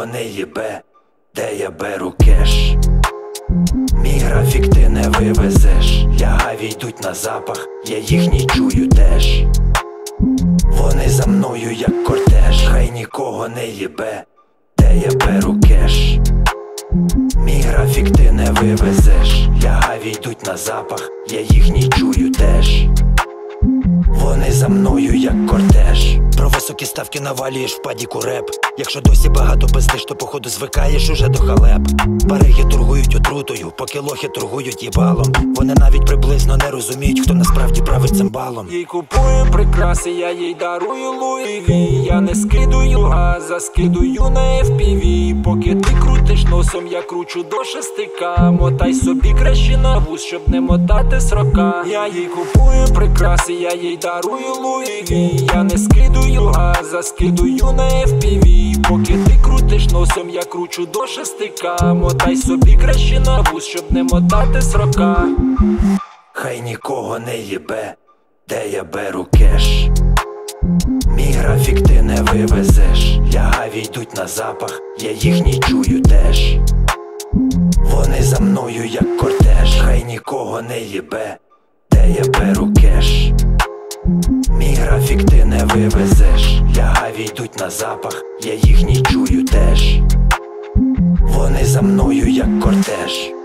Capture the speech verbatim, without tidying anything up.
не їбе, де я беру кеш. Мій графік ти не вивезеш. Лягаві йдуть на запах, я їхній чую теж. Вони за мною як кортеж. Хай нікого не їбе, де я беру кеш. Мій графік ти не вивезеш. Лягаві йдуть на запах, я їхній чую теж. Вони за мною як кортеж. Про високі ставки навалюєш в падіку реп. Якщо досі багато пиздиш, то походу звикаєш уже до халеп. Бариги торгують отрутою, поки лохи торгують їбалом. Вони навіть приблизно не розуміють, хто насправді править цимбалом. Їй купую прикраси, я їй дарую Луї. Я не скидую, а заскидую на еф пі ві. Поки ти крутиш носом, я кручу до шестика. Мотай собі краще на вуз, щоб не мотати срока. Я їй купую прикраси, я їй дарую Луї. Я не скидую, а заскидую на еф пі ві. Поки ти крутиш носом, я кручу до шестика. Мотай собі краще на вуз, щоб не мотати срока. Хай нікого не їбе, де я беру кеш. Мій графік ти не вивезеш. Лягаві йдуть на запах, я їхній чую теж. Вони за мною як кортеж. Хай нікого не їбе, де я беру кеш. Мій графік ти не вивезеш. Лягаві йдуть на запах, я їхній чую теж. Вони за мною як кортеж.